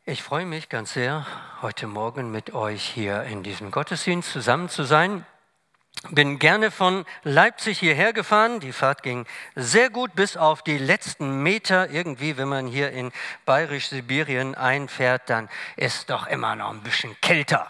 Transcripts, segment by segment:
Ich freue mich ganz sehr, heute Morgen mit euch hier in diesem Gottesdienst zusammen zu sein. Bin gerne von Leipzig hierher gefahren. Die Fahrt ging sehr gut bis auf die letzten Meter. Irgendwie, wenn man hier in Bayerisch-Sibirien einfährt, dann ist doch immer noch ein bisschen kälter.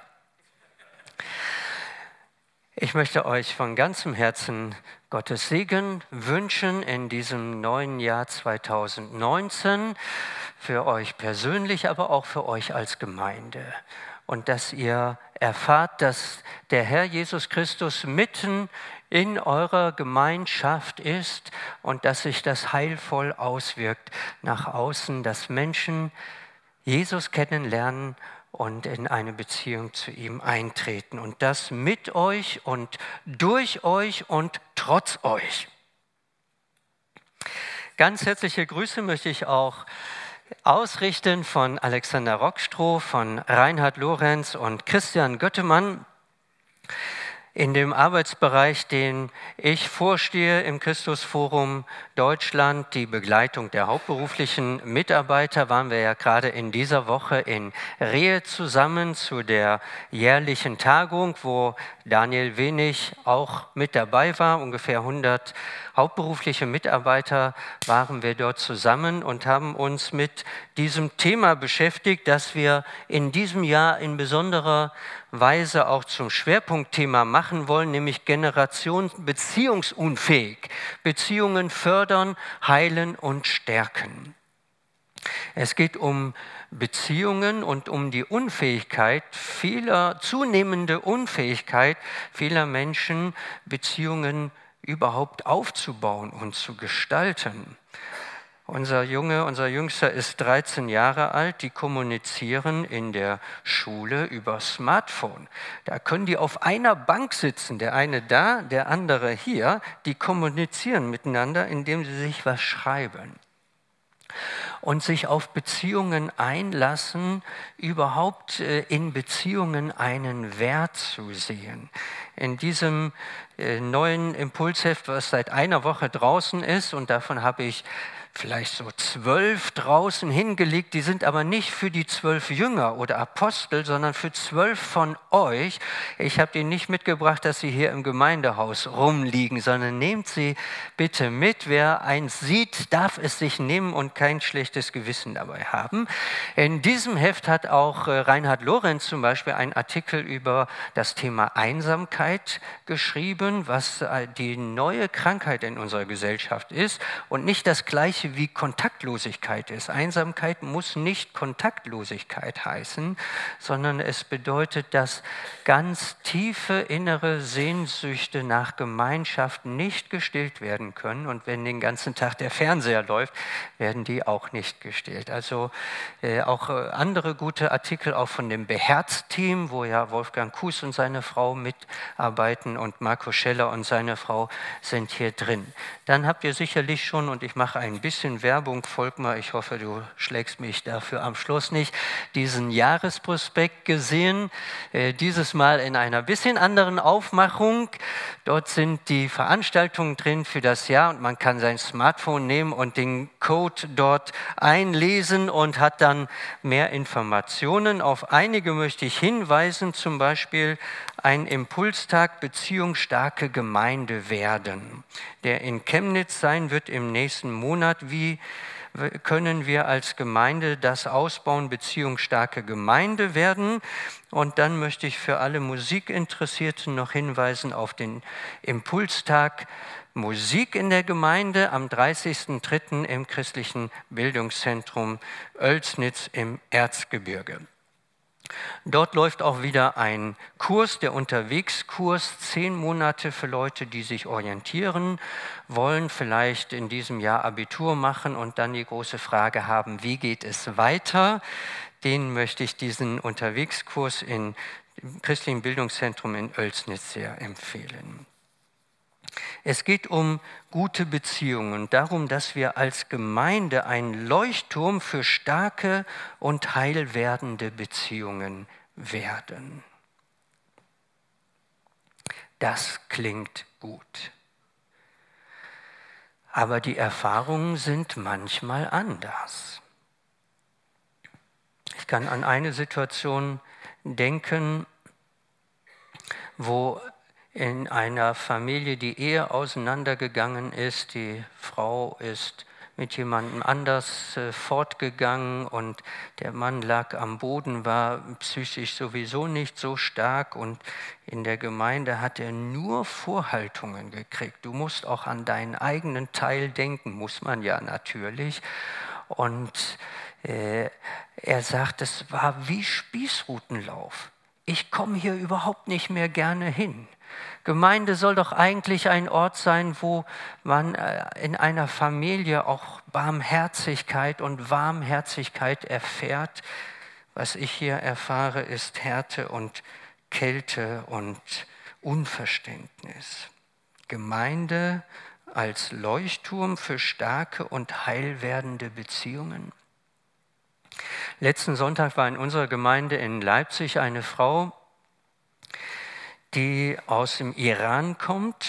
Ich möchte euch von ganzem Herzen Gottes Segen wünschen in diesem neuen Jahr 2019, für euch persönlich, aber auch für euch als Gemeinde. Und dass ihr erfahrt, dass der Herr Jesus Christus mitten in eurer Gemeinschaft ist und dass sich das heilvoll auswirkt nach außen, dass Menschen Jesus kennenlernen und in eine Beziehung zu ihm eintreten. Und das mit euch und durch euch und trotz euch. Ganz herzliche Grüße möchte ich auch ausrichten von Alexander Rockstroh, von Reinhard Lorenz und Christian Göttemann. In dem Arbeitsbereich, den ich vorstehe im Christusforum Deutschland, die Begleitung der hauptberuflichen Mitarbeiter, waren wir ja gerade in dieser Woche in Rehe zusammen zu der jährlichen Tagung, wo Daniel Wenig auch mit dabei war. Ungefähr 100 hauptberufliche Mitarbeiter waren wir dort zusammen und haben uns mit diesem Thema beschäftigt, das wir in diesem Jahr in besonderer Weise auch zum Schwerpunktthema machen wollen, nämlich Generation beziehungsunfähig. Beziehungen fördern, heilen und stärken. Es geht um Beziehungen und um die Unfähigkeit zunehmende Unfähigkeit vieler Menschen, Beziehungen überhaupt aufzubauen und zu gestalten. Unser Jüngster ist 13 Jahre alt, die kommunizieren in der Schule über Smartphone. Da können die auf einer Bank sitzen, der eine da, der andere hier, die kommunizieren miteinander, indem sie sich was schreiben. Und sich auf Beziehungen einlassen, überhaupt in Beziehungen einen Wert zu sehen. In diesem neuen Impulsheft, was seit einer Woche draußen ist, und davon habe ich vielleicht so 12 draußen hingelegt, die sind aber nicht für die 12 Jünger oder Apostel, sondern für 12 von euch. Ich habe die nicht mitgebracht, dass sie hier im Gemeindehaus rumliegen, sondern nehmt sie bitte mit. Wer eins sieht, darf es sich nehmen und kein schlechtes Gewissen dabei haben. In diesem Heft hat auch Reinhard Lorenz zum Beispiel einen Artikel über das Thema Einsamkeit geschrieben, was die neue Krankheit in unserer Gesellschaft ist und nicht das Gleiche wie Kontaktlosigkeit ist. Einsamkeit muss nicht Kontaktlosigkeit heißen, sondern es bedeutet, dass ganz tiefe innere Sehnsüchte nach Gemeinschaft nicht gestillt werden können. Und wenn den ganzen Tag der Fernseher läuft, werden die auch nicht gestillt. Also auch andere gute Artikel, auch von dem Beherzt-Team, wo ja Wolfgang Kuß und seine Frau mitarbeiten und Marco Scheller und seine Frau sind hier drin. Dann habt ihr sicherlich schon, und ich mache ein bisschen Werbung, Volkmar, ich hoffe, du schlägst mich dafür am Schluss nicht, diesen Jahresprospekt gesehen, dieses Mal in einer bisschen anderen Aufmachung. Dort sind die Veranstaltungen drin für das Jahr und man kann sein Smartphone nehmen und den Code dort einlesen und hat dann mehr Informationen. Auf einige möchte ich hinweisen, zum Beispiel ein Impulstag Beziehungsstarke Gemeinde werden, der in Chemnitz sein wird im nächsten Monat. Wie können wir als Gemeinde das ausbauen, beziehungsstarke Gemeinde werden? Und dann möchte ich für alle Musikinteressierten noch hinweisen auf den Impulstag Musik in der Gemeinde am 30.03. im Christlichen Bildungszentrum Oelsnitz im Erzgebirge. Dort läuft auch wieder ein Kurs, der Unterwegskurs, 10 Monate für Leute, die sich orientieren wollen, vielleicht in diesem Jahr Abitur machen und dann die große Frage haben, wie geht es weiter? Den möchte ich diesen Unterwegskurs im Christlichen Bildungszentrum in Oelsnitz sehr empfehlen. Es geht um gute Beziehungen, darum, dass wir als Gemeinde ein Leuchtturm für starke und heilwerdende Beziehungen werden. Das klingt gut. Aber die Erfahrungen sind manchmal anders. Ich kann an eine Situation denken, wo in einer Familie die Ehe auseinandergegangen ist. Die Frau ist mit jemandem anders fortgegangen und der Mann lag am Boden, war psychisch sowieso nicht so stark und in der Gemeinde hat er nur Vorhaltungen gekriegt. Du musst auch an deinen eigenen Teil denken, muss man ja natürlich. Und er sagt, es war wie Spießrutenlauf. Ich komme hier überhaupt nicht mehr gerne hin. Gemeinde soll doch eigentlich ein Ort sein, wo man in einer Familie auch Barmherzigkeit und Warmherzigkeit erfährt. Was ich hier erfahre, ist Härte und Kälte und Unverständnis. Gemeinde als Leuchtturm für starke und heilwerdende Beziehungen. Letzten Sonntag war in unserer Gemeinde in Leipzig eine Frau, die aus dem Iran kommt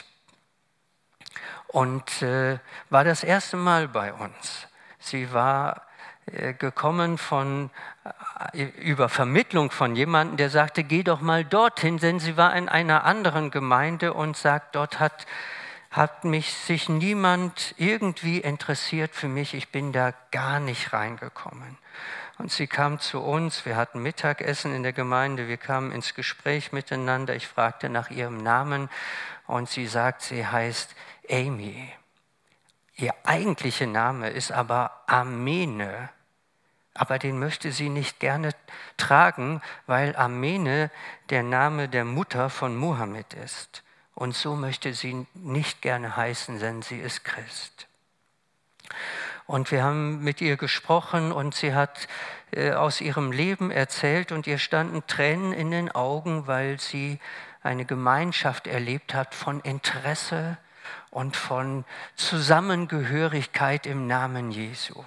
und war das erste Mal bei uns. Sie war gekommen über Vermittlung von jemandem, der sagte, geh doch mal dorthin, denn sie war in einer anderen Gemeinde und sagt, dort hat sich niemand irgendwie interessiert für mich, ich bin da gar nicht reingekommen. Und sie kam zu uns, wir hatten Mittagessen in der Gemeinde, wir kamen ins Gespräch miteinander, ich fragte nach ihrem Namen und sie sagt, sie heißt Amy. Ihr eigentlicher Name ist aber Amene, aber den möchte sie nicht gerne tragen, weil Amene der Name der Mutter von Mohammed ist. Und so möchte sie nicht gerne heißen, denn sie ist Christ. Und wir haben mit ihr gesprochen und sie hat aus ihrem Leben erzählt und ihr standen Tränen in den Augen, weil sie eine Gemeinschaft erlebt hat von Interesse und von Zusammengehörigkeit im Namen Jesu.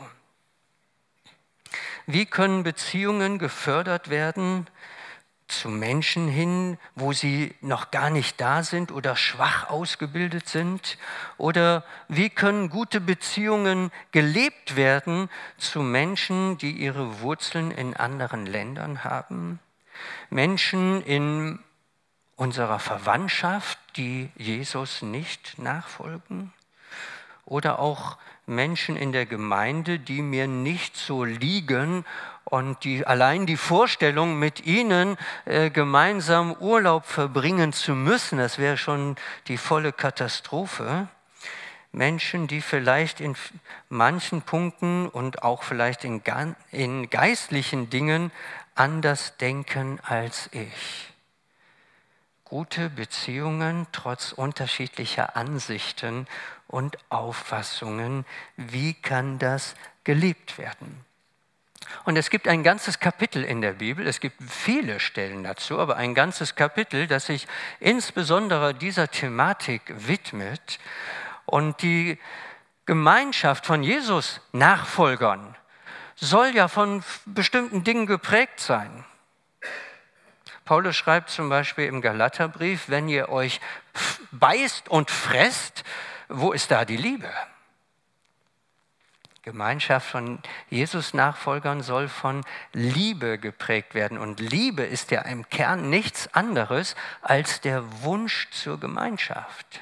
Wie können Beziehungen gefördert werden zu Menschen hin, wo sie noch gar nicht da sind oder schwach ausgebildet sind? Oder wie können gute Beziehungen gelebt werden zu Menschen, die ihre Wurzeln in anderen Ländern haben? Menschen in unserer Verwandtschaft, die Jesus nicht nachfolgen? Oder auch Menschen in der Gemeinde, die mir nicht so liegen und die allein die Vorstellung, mit ihnen gemeinsam Urlaub verbringen zu müssen, das wäre schon die volle Katastrophe. Menschen, die vielleicht in manchen Punkten und auch vielleicht in geistlichen Dingen anders denken als ich. Gute Beziehungen trotz unterschiedlicher Ansichten und Auffassungen, wie kann das gelebt werden? Und es gibt ein ganzes Kapitel in der Bibel, es gibt viele Stellen dazu, aber ein ganzes Kapitel, das sich insbesondere dieser Thematik widmet. Und die Gemeinschaft von Jesus-Nachfolgern soll ja von bestimmten Dingen geprägt sein. Paulus schreibt zum Beispiel im Galaterbrief, wenn ihr euch beißt und fresst, wo ist da die Liebe? Gemeinschaft von Jesus-Nachfolgern soll von Liebe geprägt werden. Und Liebe ist ja im Kern nichts anderes als der Wunsch zur Gemeinschaft.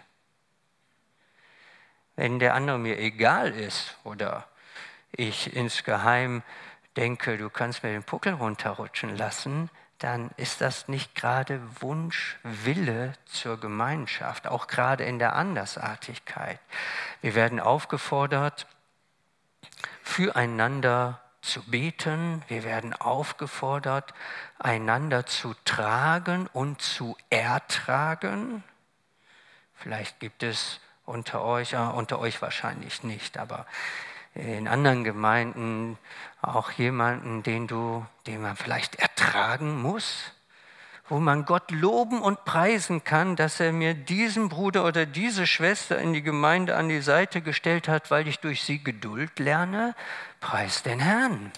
Wenn der andere mir egal ist oder ich insgeheim denke, du kannst mir den Puckel runterrutschen lassen, dann ist das nicht gerade Wunsch, Wille zur Gemeinschaft, auch gerade in der Andersartigkeit. Wir werden aufgefordert, füreinander zu beten. Wir werden aufgefordert, einander zu tragen und zu ertragen. Vielleicht gibt es unter euch wahrscheinlich nicht, aber in anderen Gemeinden auch jemanden, den man vielleicht ertragen muss, wo man Gott loben und preisen kann, dass er mir diesen Bruder oder diese Schwester in die Gemeinde an die Seite gestellt hat, weil ich durch sie Geduld lerne. Preis den Herrn.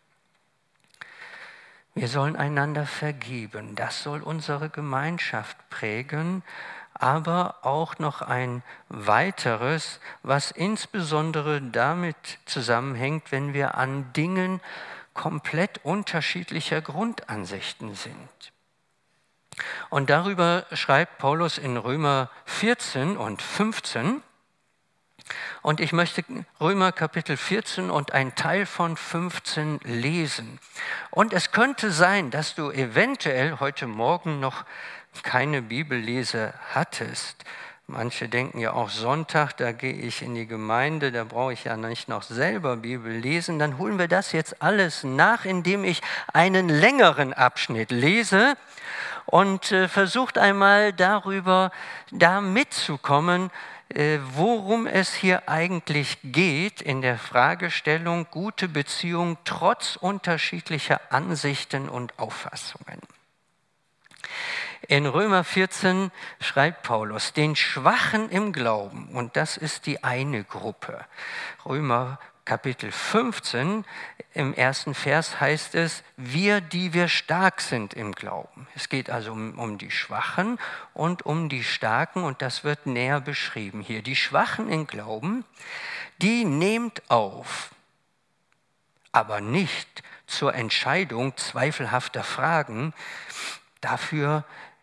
Wir sollen einander vergeben. Das soll unsere Gemeinschaft prägen. Aber auch noch ein weiteres, was insbesondere damit zusammenhängt, wenn wir an Dingen komplett unterschiedlicher Grundansichten sind. Und darüber schreibt Paulus in Römer 14 und 15. Und ich möchte Römer Kapitel 14 und einen Teil von 15 lesen. Und es könnte sein, dass du eventuell heute Morgen noch keine Bibellese hattest. Manche denken ja auch Sonntag, da gehe ich in die Gemeinde, da brauche ich ja nicht noch selber Bibel lesen. Dann holen wir das jetzt alles nach, indem ich einen längeren Abschnitt lese und versucht einmal da mitzukommen, worum es hier eigentlich geht in der Fragestellung gute Beziehung trotz unterschiedlicher Ansichten und Auffassungen. In Römer 14 schreibt Paulus, den Schwachen im Glauben, und das ist die eine Gruppe. Römer Kapitel 15, im ersten Vers heißt es, wir, die wir stark sind im Glauben. Es geht also um die Schwachen und um die Starken, und das wird näher beschrieben hier. Die Schwachen im Glauben, die nehmt auf, aber nicht zur Entscheidung zweifelhafter Fragen. Dafür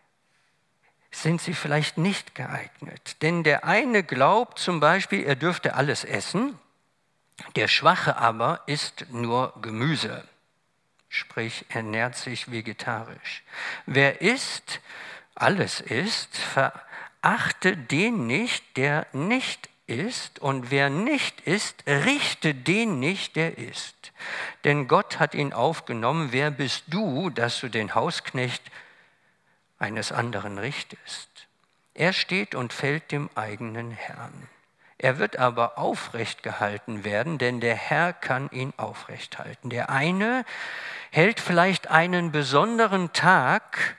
sind sie vielleicht nicht geeignet. Denn der eine glaubt zum Beispiel, er dürfte alles essen, der Schwache aber isst nur Gemüse, sprich ernährt sich vegetarisch. Wer alles isst, verachte den nicht, der nicht isst, und wer nicht isst, richte den nicht, der isst. Denn Gott hat ihn aufgenommen, wer bist du, dass du den Hausknecht eines anderen richtest? Er steht und fällt dem eigenen Herrn. Er wird aber aufrecht gehalten werden, denn der Herr kann ihn aufrecht halten. Der eine hält vielleicht einen besonderen Tag,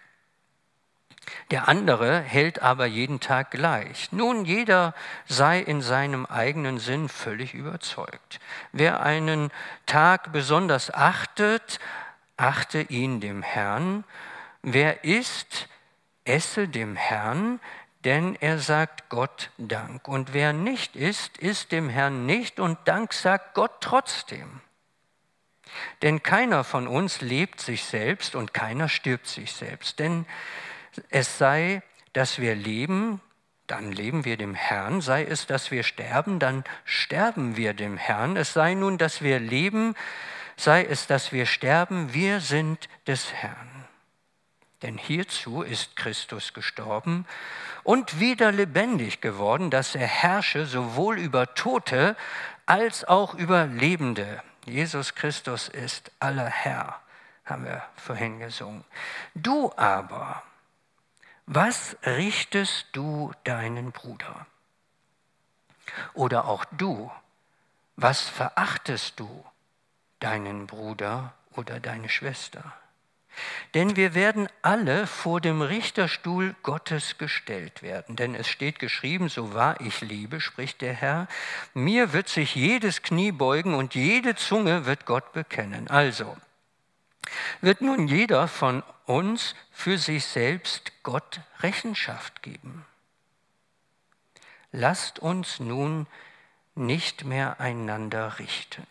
der andere hält aber jeden Tag gleich. Nun, jeder sei in seinem eigenen Sinn völlig überzeugt. Wer einen Tag besonders achtet, achte ihn dem Herrn. Wer isst, esse dem Herrn, denn er sagt Gott Dank. Und wer nicht isst, isst dem Herrn nicht, und Dank sagt Gott trotzdem. Denn keiner von uns lebt sich selbst und keiner stirbt sich selbst. Denn es sei, dass wir leben, dann leben wir dem Herrn. Sei es, dass wir sterben, dann sterben wir dem Herrn. Es sei nun, dass wir leben, sei es, dass wir sterben, wir sind des Herrn. Denn hierzu ist Christus gestorben und wieder lebendig geworden, dass er herrsche sowohl über Tote als auch über Lebende. Jesus Christus ist aller Herr, haben wir vorhin gesungen. Du aber, was richtest du deinen Bruder? Oder auch du, was verachtest du deinen Bruder oder deine Schwester? Denn wir werden alle vor dem Richterstuhl Gottes gestellt werden. Denn es steht geschrieben, so wahr ich lebe, spricht der Herr, mir wird sich jedes Knie beugen und jede Zunge wird Gott bekennen. Also wird nun jeder von uns für sich selbst Gott Rechenschaft geben. Lasst uns nun nicht mehr einander richten,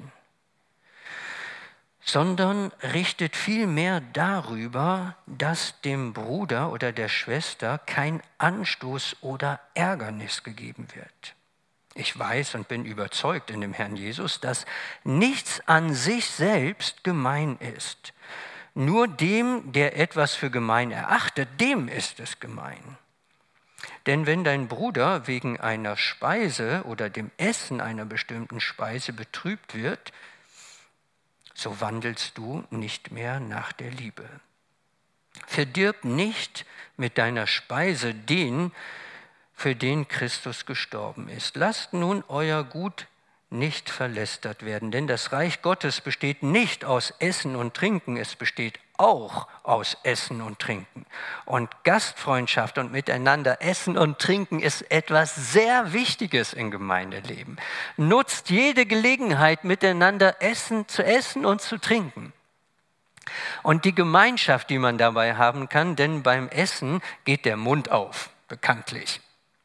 sondern richtet vielmehr darüber, dass dem Bruder oder der Schwester kein Anstoß oder Ärgernis gegeben wird. Ich weiß und bin überzeugt in dem Herrn Jesus, dass nichts an sich selbst gemein ist. Nur dem, der etwas für gemein erachtet, dem ist es gemein. Denn wenn dein Bruder wegen einer Speise oder dem Essen einer bestimmten Speise betrübt wird, so wandelst du nicht mehr nach der Liebe. Verdirb nicht mit deiner Speise den, für den Christus gestorben ist. Lasst nun euer Gut nicht verlästert werden, denn das Reich Gottes besteht nicht aus Essen und Trinken, es besteht auch aus Essen und Trinken. Und Gastfreundschaft und miteinander essen und trinken ist etwas sehr Wichtiges im Gemeindeleben. Nutzt jede Gelegenheit, miteinander zu essen und zu trinken. Und die Gemeinschaft, die man dabei haben kann, denn beim Essen geht der Mund auf, bekanntlich.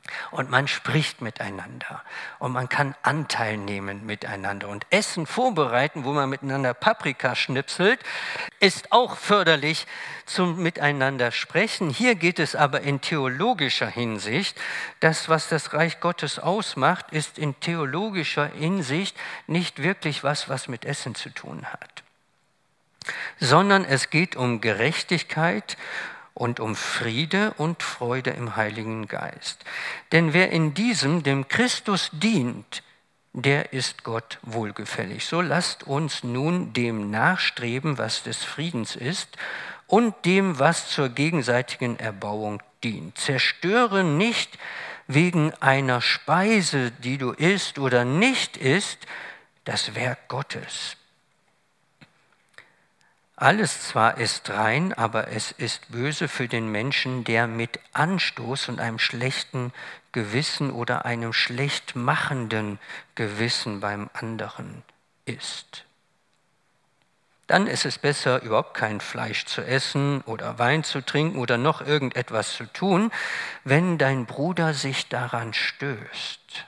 Und man spricht miteinander und man kann Anteil nehmen miteinander. Und Essen vorbereiten, wo man miteinander Paprika schnipselt, ist auch förderlich zum Miteinander sprechen. Hier geht es aber in theologischer Hinsicht. Das, was das Reich Gottes ausmacht, ist in theologischer Hinsicht nicht wirklich was mit Essen zu tun hat, sondern es geht um Gerechtigkeit und um Friede und Freude im Heiligen Geist. Denn wer in diesem dem Christus dient, der ist Gott wohlgefällig. So lasst uns nun dem nachstreben, was des Friedens ist und dem, was zur gegenseitigen Erbauung dient. Zerstöre nicht wegen einer Speise, die du isst oder nicht isst, das Werk Gottes. Alles zwar ist rein, aber es ist böse für den Menschen, der mit Anstoß und einem schlechten Gewissen oder einem schlecht machenden Gewissen beim anderen isst. Dann ist es besser, überhaupt kein Fleisch zu essen oder Wein zu trinken oder noch irgendetwas zu tun, wenn dein Bruder sich daran stößt.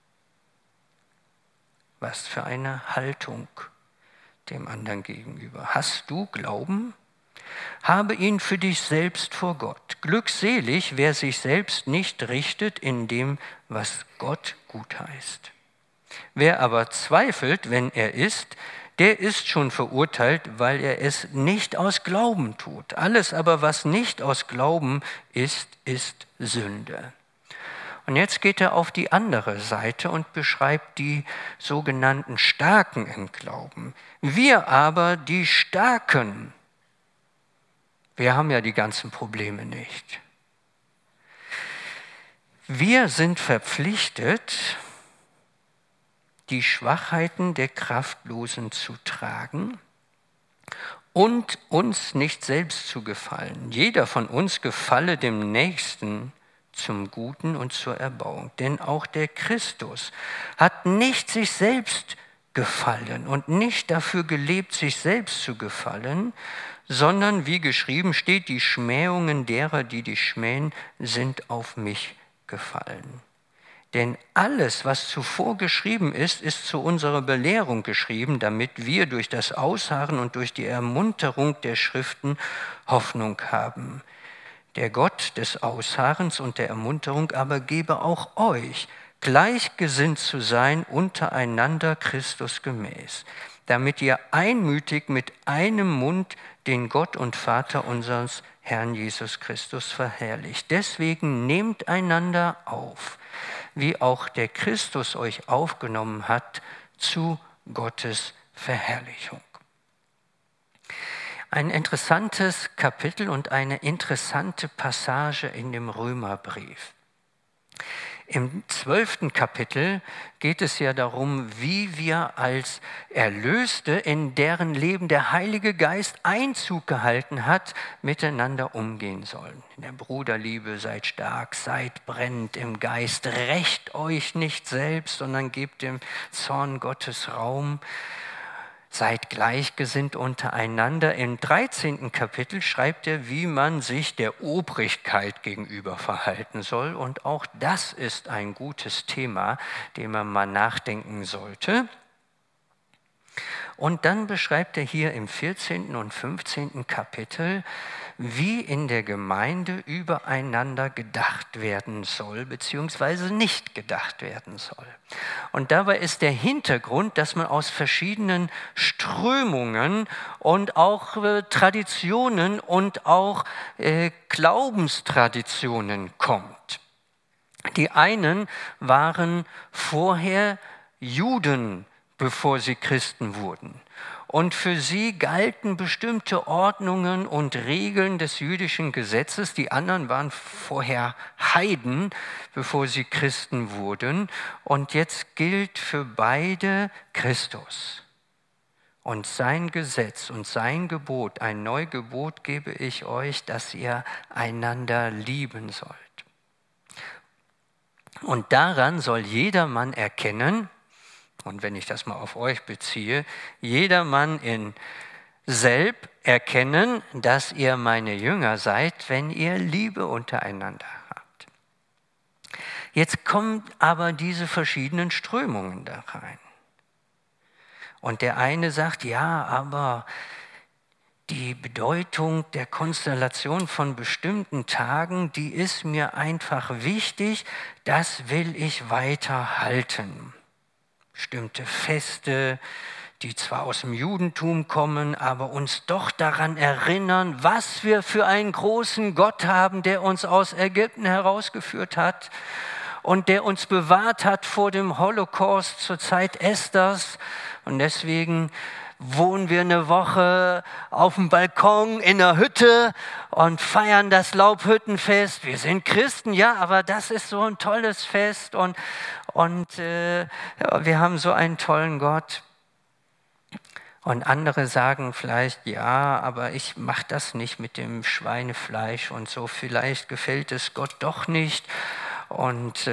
Was für eine Haltung dem anderen gegenüber. Hast du Glauben? Habe ihn für dich selbst vor Gott. Glückselig, wer sich selbst nicht richtet in dem, was Gott gut heißt. Wer aber zweifelt, wenn er isst, der ist schon verurteilt, weil er es nicht aus Glauben tut. Alles aber, was nicht aus Glauben ist, ist Sünde. Und jetzt geht er auf die andere Seite und beschreibt die sogenannten Starken im Glauben. Wir aber, die Starken, wir haben ja die ganzen Probleme nicht. Wir sind verpflichtet, die Schwachheiten der Kraftlosen zu tragen und uns nicht selbst zu gefallen. Jeder von uns gefalle dem Nächsten zum Guten und zur Erbauung. Denn auch der Christus hat nicht sich selbst gefallen und nicht dafür gelebt, sich selbst zu gefallen, sondern, wie geschrieben steht, die Schmähungen derer, die dich schmähen, sind auf mich gefallen. Denn alles, was zuvor geschrieben ist, ist zu unserer Belehrung geschrieben, damit wir durch das Ausharren und durch die Ermunterung der Schriften Hoffnung haben. Der Gott des Ausharrens und der Ermunterung aber gebe auch euch, gleichgesinnt zu sein untereinander Christus gemäß, damit ihr einmütig mit einem Mund den Gott und Vater unseres Herrn Jesus Christus verherrlicht. Deswegen nehmt einander auf, wie auch der Christus euch aufgenommen hat, zu Gottes Verherrlichung. Ein interessantes Kapitel und eine interessante Passage in dem Römerbrief. Im 12. Kapitel geht es ja darum, wie wir als Erlöste, in deren Leben der Heilige Geist Einzug gehalten hat, miteinander umgehen sollen. In der Bruderliebe seid stark, seid brennend im Geist, rächt euch nicht selbst, sondern gebt dem Zorn Gottes Raum. Seid gleichgesinnt untereinander. Im 13. Kapitel schreibt er, wie man sich der Obrigkeit gegenüber verhalten soll. Und auch das ist ein gutes Thema, dem man mal nachdenken sollte. Und dann beschreibt er hier im 14. und 15. Kapitel, wie in der Gemeinde übereinander gedacht werden soll, beziehungsweise nicht gedacht werden soll. Und dabei ist der Hintergrund, dass man aus verschiedenen Strömungen und auch Traditionen und auch Glaubenstraditionen kommt. Die einen waren vorher Juden, bevor sie Christen wurden. Und für sie galten bestimmte Ordnungen und Regeln des jüdischen Gesetzes. Die anderen waren vorher Heiden, bevor sie Christen wurden. Und jetzt gilt für beide Christus und sein Gesetz und sein Gebot. Ein Neugebot gebe ich euch, dass ihr einander lieben sollt. Und daran soll jedermann erkennen, und wenn ich das mal auf euch beziehe, jedermann in selb erkennen, dass ihr meine Jünger seid, wenn ihr Liebe untereinander habt. Jetzt kommen aber diese verschiedenen Strömungen da rein. Und der eine sagt, ja, aber die Bedeutung der Konstellation von bestimmten Tagen, die ist mir einfach wichtig, das will ich weiter halten. Bestimmte Feste, die zwar aus dem Judentum kommen, aber uns doch daran erinnern, was wir für einen großen Gott haben, der uns aus Ägypten herausgeführt hat und der uns bewahrt hat vor dem Holocaust zur Zeit Esthers. Und deswegen wohnen wir eine Woche auf dem Balkon in der Hütte und feiern das Laubhüttenfest. Wir sind Christen, ja, aber das ist so ein tolles Fest und wir haben so einen tollen Gott. Und andere sagen vielleicht, ja, aber ich mache das nicht mit dem Schweinefleisch und so, vielleicht gefällt es Gott doch nicht. Und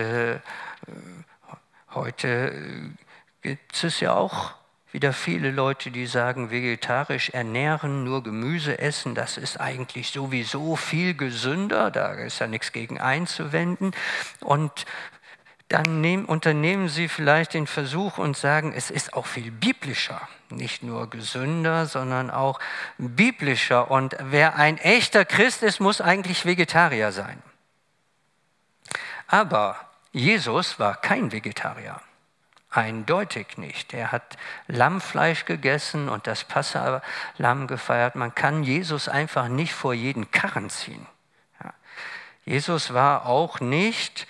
heute gibt es ja auch wieder viele Leute, die sagen, vegetarisch ernähren, nur Gemüse essen, das ist eigentlich sowieso viel gesünder, da ist ja nichts gegen einzuwenden. Und dann unternehmen sie vielleicht den Versuch und sagen, es ist auch viel biblischer, nicht nur gesünder, sondern auch biblischer. Und wer ein echter Christ ist, muss eigentlich Vegetarier sein. Aber Jesus war kein Vegetarier. Eindeutig nicht. Er hat Lammfleisch gegessen und das Passa-Lamm gefeiert. Man kann Jesus einfach nicht vor jeden Karren ziehen. Ja. Jesus war auch nicht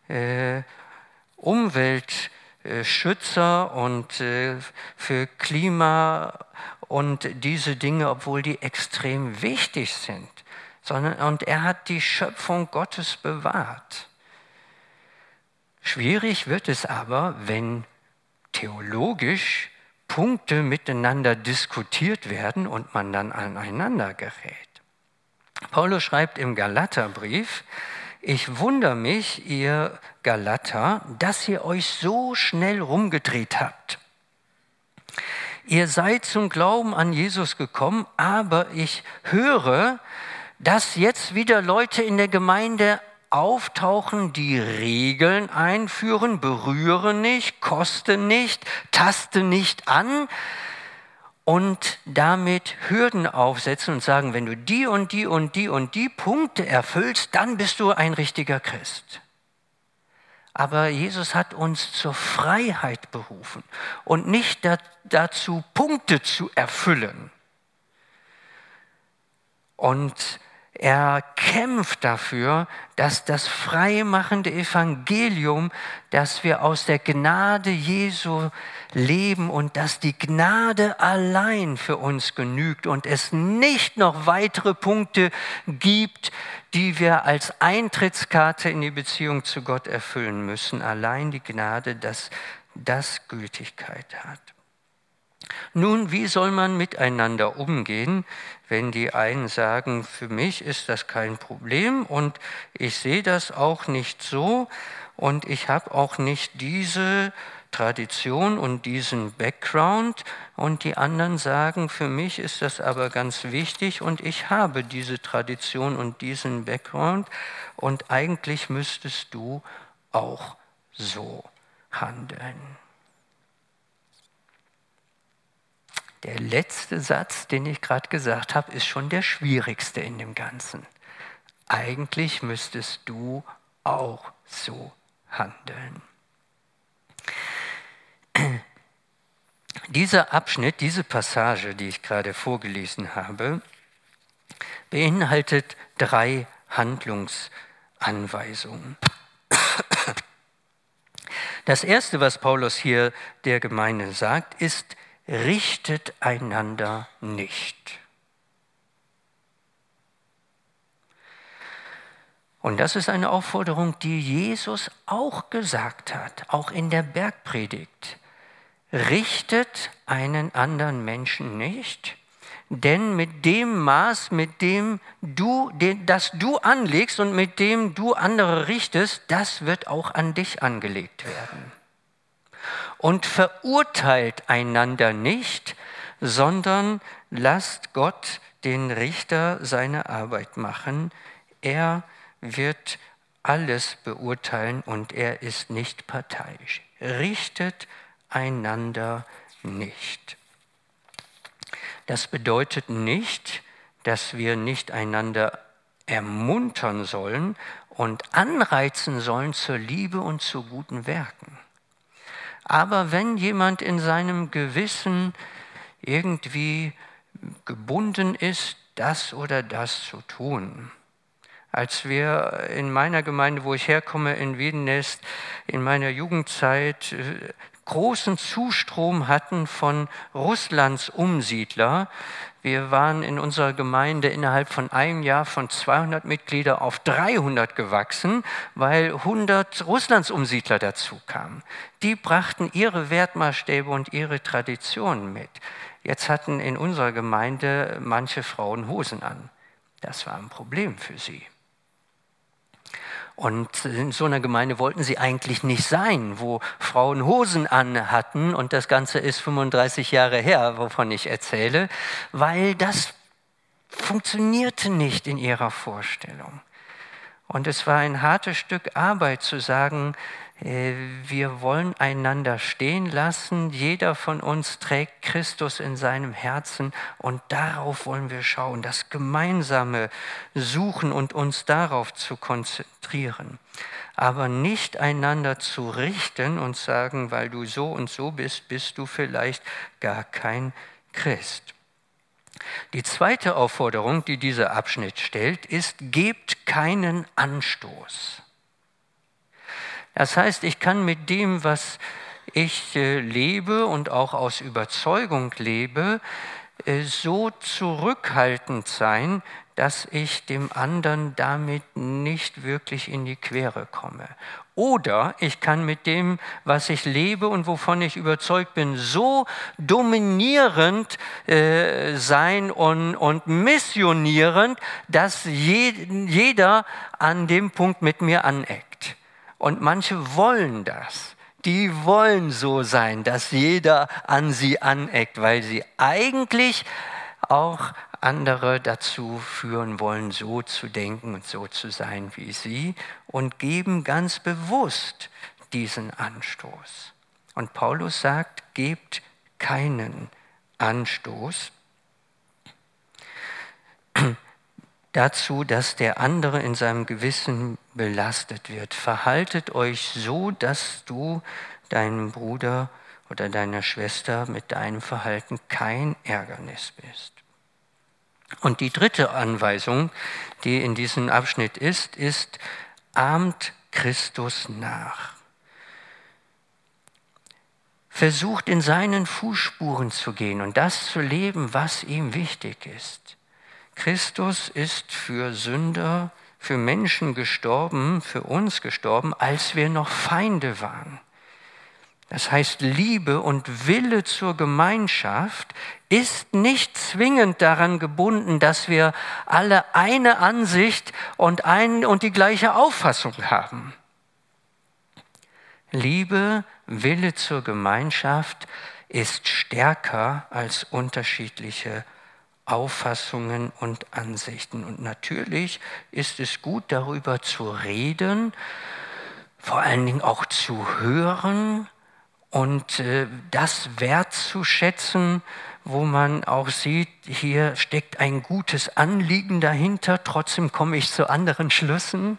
Umweltschützer und für Klima und diese Dinge, obwohl die extrem wichtig sind, und er hat die Schöpfung Gottes bewahrt. Schwierig wird es aber, wenn theologisch Punkte miteinander diskutiert werden und man dann aneinander gerät. Paulus schreibt im Galaterbrief, ich wundere mich, ihr Galater, dass ihr euch so schnell rumgedreht habt. Ihr seid zum Glauben an Jesus gekommen, aber ich höre, dass jetzt wieder Leute in der Gemeinde auftauchen, die Regeln einführen, berühre nicht, koste nicht, taste nicht an und damit Hürden aufsetzen und sagen, wenn du die und die und die und die Punkte erfüllst, dann bist du ein richtiger Christ. Aber Jesus hat uns zur Freiheit berufen und nicht dazu, Punkte zu erfüllen. Und er kämpft dafür, dass das freimachende Evangelium, dass wir aus der Gnade Jesu leben und dass die Gnade allein für uns genügt und es nicht noch weitere Punkte gibt, die wir als Eintrittskarte in die Beziehung zu Gott erfüllen müssen. Allein die Gnade, dass das Gültigkeit hat. Nun, wie soll man miteinander umgehen, wenn die einen sagen, für mich ist das kein Problem und ich sehe das auch nicht so und ich habe auch nicht diese Tradition und diesen Background und die anderen sagen, für mich ist das aber ganz wichtig und ich habe diese Tradition und diesen Background und eigentlich müsstest du auch so handeln. Der letzte Satz, den ich gerade gesagt habe, ist schon der schwierigste in dem Ganzen. Eigentlich müsstest du auch so handeln. Dieser Abschnitt, diese Passage, die ich gerade vorgelesen habe, beinhaltet 3 Handlungsanweisungen. Das erste, was Paulus hier der Gemeinde sagt, ist, richtet einander nicht. Und das ist eine Aufforderung, die Jesus auch gesagt hat, auch in der Bergpredigt. Richtet einen anderen Menschen nicht, denn mit dem Maß, das du anlegst und mit dem du andere richtest, das wird auch an dich angelegt werden. Und verurteilt einander nicht, sondern lasst Gott, den Richter, seine Arbeit machen. Er wird alles beurteilen und er ist nicht parteiisch. Richtet einander nicht. Das bedeutet nicht, dass wir nicht einander ermuntern sollen und anreizen sollen zur Liebe und zu guten Werken. Aber wenn jemand in seinem Gewissen irgendwie gebunden ist, das oder das zu tun. Als wir in meiner Gemeinde, wo ich herkomme, in Wiedenest, in meiner Jugendzeit großen Zustrom hatten von Russlands Umsiedler. Wir waren in unserer Gemeinde innerhalb von einem Jahr von 200 Mitglieder auf 300 gewachsen, weil 100 Russlands Umsiedler dazu kamen. Die brachten ihre Wertmaßstäbe und ihre Traditionen mit. Jetzt hatten in unserer Gemeinde manche Frauen Hosen an. Das war ein Problem für sie. Und in so einer Gemeinde wollten sie eigentlich nicht sein, wo Frauen Hosen an hatten. Und das Ganze ist 35 Jahre her, wovon ich erzähle, weil das funktionierte nicht in ihrer Vorstellung. Und es war ein hartes Stück Arbeit zu sagen, wir wollen einander stehen lassen. Jeder von uns trägt Christus in seinem Herzen und darauf wollen wir schauen, das Gemeinsame suchen und uns darauf zu konzentrieren. Aber nicht einander zu richten und sagen, weil du so und so bist, bist du vielleicht gar kein Christ. Die zweite Aufforderung, die dieser Abschnitt stellt, ist, gebt keinen Anstoß. Das heißt, ich kann mit dem, was ich lebe und auch aus Überzeugung lebe, so zurückhaltend sein, dass ich dem anderen damit nicht wirklich in die Quere komme. Oder ich kann mit dem, was ich lebe und wovon ich überzeugt bin, so dominierend sein und missionierend, dass jeder an dem Punkt mit mir aneckt. Und manche wollen das. Die wollen so sein, dass jeder an sie aneckt, weil sie eigentlich auch andere dazu führen wollen, so zu denken und so zu sein wie sie und geben ganz bewusst diesen Anstoß. Und Paulus sagt, gebt keinen Anstoß dazu, dass der andere in seinem Gewissen belastet wird. Verhaltet euch so, dass du deinem Bruder oder deiner Schwester mit deinem Verhalten kein Ärgernis bist. Und die dritte Anweisung, die in diesem Abschnitt ist, ahmt Christus nach. Versucht in seinen Fußspuren zu gehen und das zu leben, was ihm wichtig ist. Christus ist für Sünder, für Menschen gestorben, für uns gestorben, als wir noch Feinde waren. Das heißt, Liebe und Wille zur Gemeinschaft ist nicht zwingend daran gebunden, dass wir alle eine Ansicht und die gleiche Auffassung haben. Liebe, Wille zur Gemeinschaft ist stärker als unterschiedliche Auffassungen und Ansichten. Und natürlich ist es gut, darüber zu reden, vor allen Dingen auch zu hören und das wertzuschätzen, wo man auch sieht, hier steckt ein gutes Anliegen dahinter, trotzdem komme ich zu anderen Schlüssen.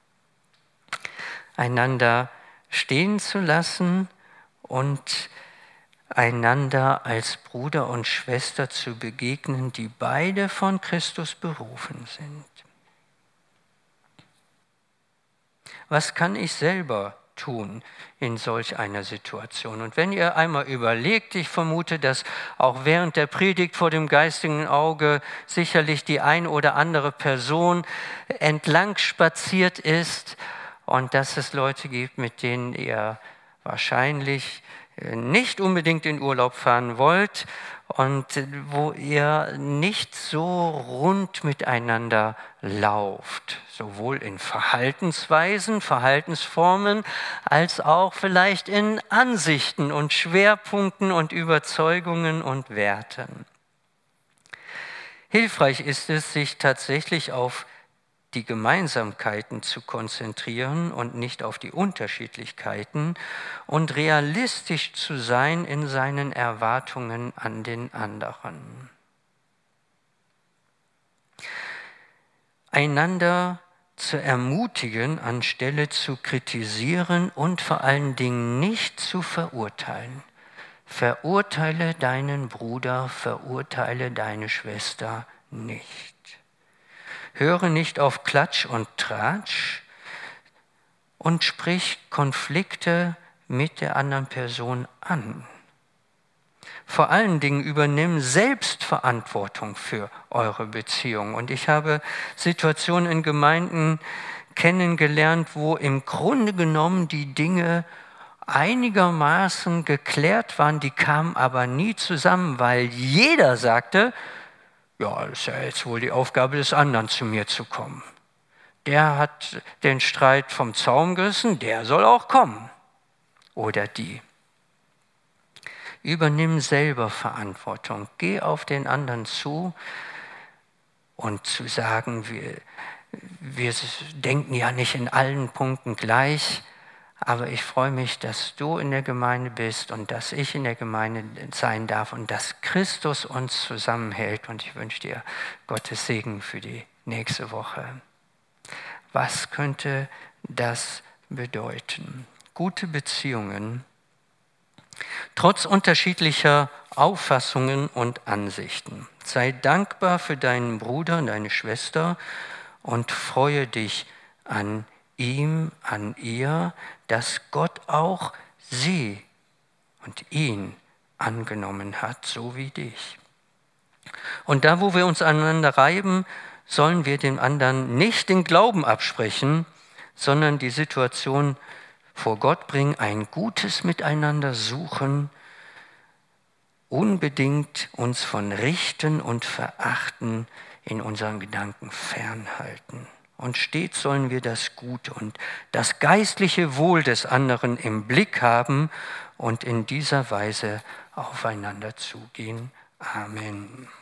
Einander stehen zu lassen und einander als Bruder und Schwester zu begegnen, die beide von Christus berufen sind. Was kann ich selber tun in solch einer Situation? Und wenn ihr einmal überlegt, ich vermute, dass auch während der Predigt vor dem geistigen Auge sicherlich die ein oder andere Person entlang spaziert ist und dass es Leute gibt, mit denen ihr wahrscheinlich nicht unbedingt in Urlaub fahren wollt und wo ihr nicht so rund miteinander lauft, sowohl in Verhaltensweisen, Verhaltensformen, als auch vielleicht in Ansichten und Schwerpunkten und Überzeugungen und Werten. Hilfreich ist es, sich tatsächlich auf die Gemeinsamkeiten zu konzentrieren und nicht auf die Unterschiedlichkeiten und realistisch zu sein in seinen Erwartungen an den anderen. Einander zu ermutigen, anstelle zu kritisieren und vor allen Dingen nicht zu verurteilen. Verurteile deinen Bruder, verurteile deine Schwester nicht. Höre nicht auf Klatsch und Tratsch und sprich Konflikte mit der anderen Person an. Vor allen Dingen übernimm Selbstverantwortung für eure Beziehung. Und ich habe Situationen in Gemeinden kennengelernt, wo im Grunde genommen die Dinge einigermaßen geklärt waren, die kamen aber nie zusammen, weil jeder sagte, ja, das ist ja jetzt wohl die Aufgabe des anderen, zu mir zu kommen. Der hat den Streit vom Zaum gerissen, der soll auch kommen. Oder die. Übernimm selber Verantwortung. Geh auf den anderen zu und zu sagen, wir denken ja nicht in allen Punkten gleich, aber ich freue mich, dass du in der Gemeinde bist und dass ich in der Gemeinde sein darf und dass Christus uns zusammenhält. Und ich wünsche dir Gottes Segen für die nächste Woche. Was könnte das bedeuten? Gute Beziehungen, trotz unterschiedlicher Auffassungen und Ansichten. Sei dankbar für deinen Bruder, deine Schwester und freue dich an ihm, an ihr, dass Gott auch sie und ihn angenommen hat, so wie dich. Und da, wo wir uns aneinander reiben, sollen wir dem anderen nicht den Glauben absprechen, sondern die Situation vor Gott bringen, ein gutes Miteinander suchen, unbedingt uns von Richten und Verachten in unseren Gedanken fernhalten. Und stets sollen wir das Gute und das geistliche Wohl des anderen im Blick haben und in dieser Weise aufeinander zugehen. Amen.